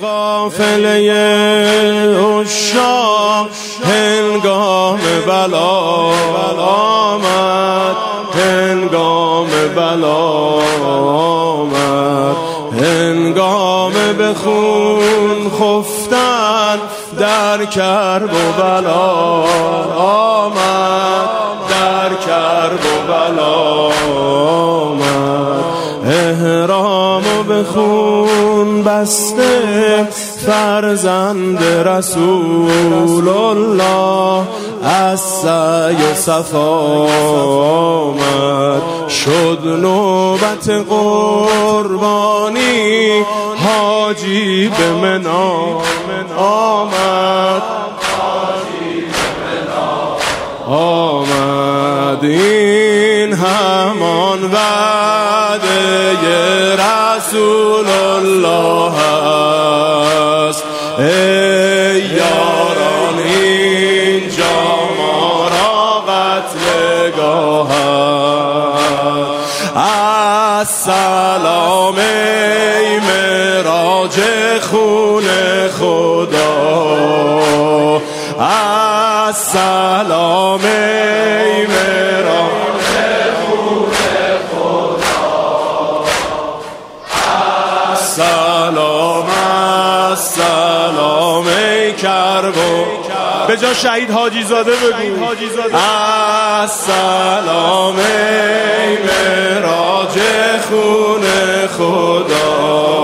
قافله عشاق هنگام بلا آمد، هنگام بلا آمد، هنگام به خون خفتن در کرب و بلا آمد، در کرب و بلا آمد. احرامو به خون بسته فرزند رسول الله از سعی و صفا آمد. شد نوبت قربانی حاجی به منا آمد، آمد. این همان وعده رسول الله است. ای یاران اینجا ما را قتلگاه است. السلام ای معراج خون خدا، السلام ای معراج خون خدا، السلام السلام ای کربو. به جا شهید حاجی زاده بگو السلام ای معراج خون خدا،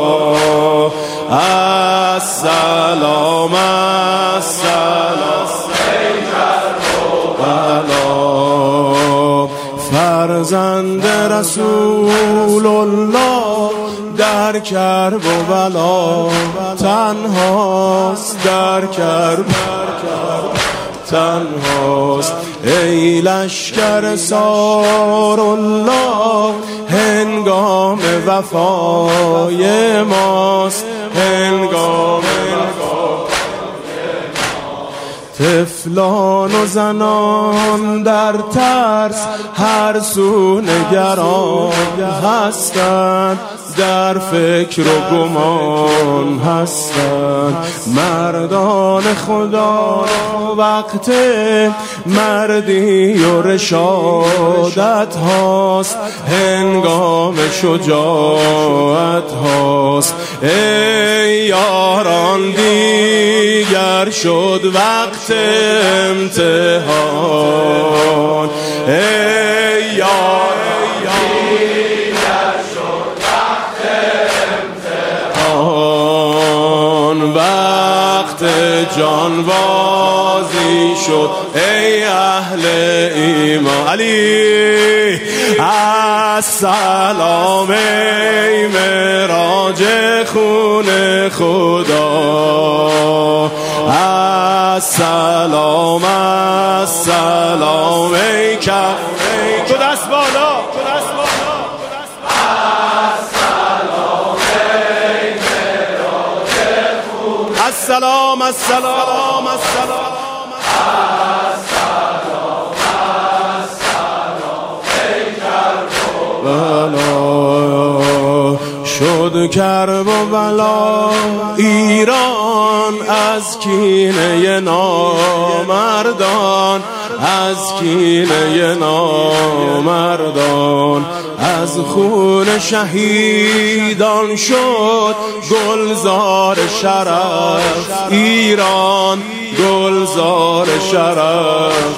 السلام السلام ای کربلا. فرزند رسول الله در کرب و بلا تنهاست، در کرب تنهاست. ای لشکر سار الله هنگام وفای ماست، هنگام طفلان و زنان در ترس هر سو نگران هستند، در فکر و گمان هستند. مردان خدا وقت مردی و رشادت هاست، هنگام شجاعت هاست. ای یاران دیگر شد وقت امتحان، ای یاران دیگر شد وقت امتحان، وقت جانبازی شد ای اهل ایمان. علی السلام ای معراج خون خدا، السلام السلام ای کرب. تو دست بالا، تو دست بالا. السلام ای معراج خون، السلام السلام السلام شد کرب و بلا ایران از کینه نامردان، از کینه نامردان. از خون شهیدان شد گلزار شرف ایران، گلزار شرف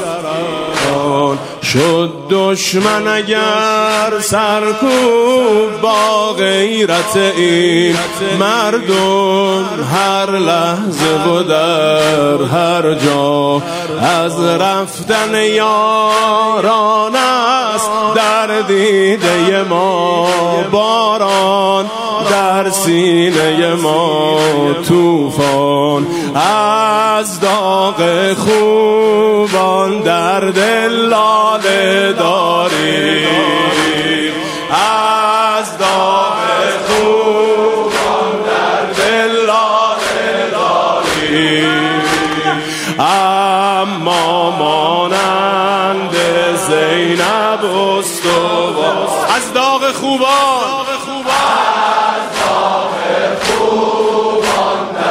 شد. دشمن اگر سرکوب با غیرت این مردم، هر لحظه و در هر جا از رفتن یاران است در دیده ما باران، در سینه ما طوفان. از داغ خوبان در دل لاله داریم، از داغ خوبان در دل لاله داریم. اما مانند زینب استوار از داغ خوبان، از داغ خوبان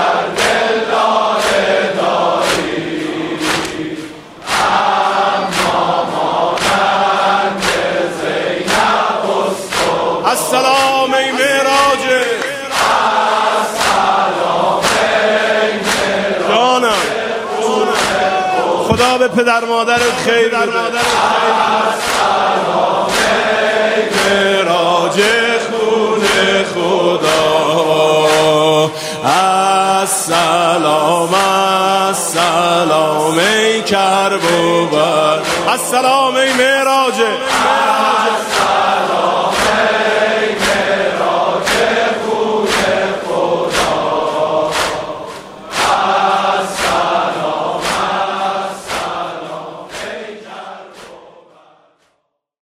به پدر مادرت خیر بده. معراج خون خدا. السلام السلام ای کرب و بر. السلام ای معراج